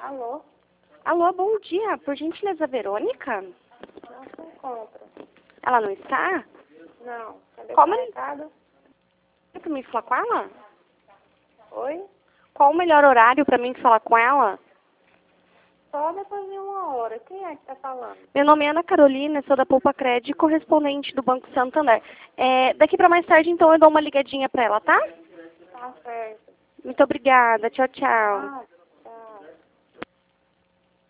Alô? Alô, bom dia. Por gentileza, Verônica? Não se encontra. Ela não está? Não. Cadê Como? o recado? Você pra mim falar com ela? Oi? Qual o melhor horário pra mim falar com ela? Só depois de 1 hora. Quem é que tá falando? Meu nome é Ana Carolina, sou da Poupa Cred, correspondente do Banco Santander. Daqui pra mais tarde, então, eu dou uma ligadinha pra ela, tá? Tá certo. Muito obrigada. Tchau, tchau. Ah,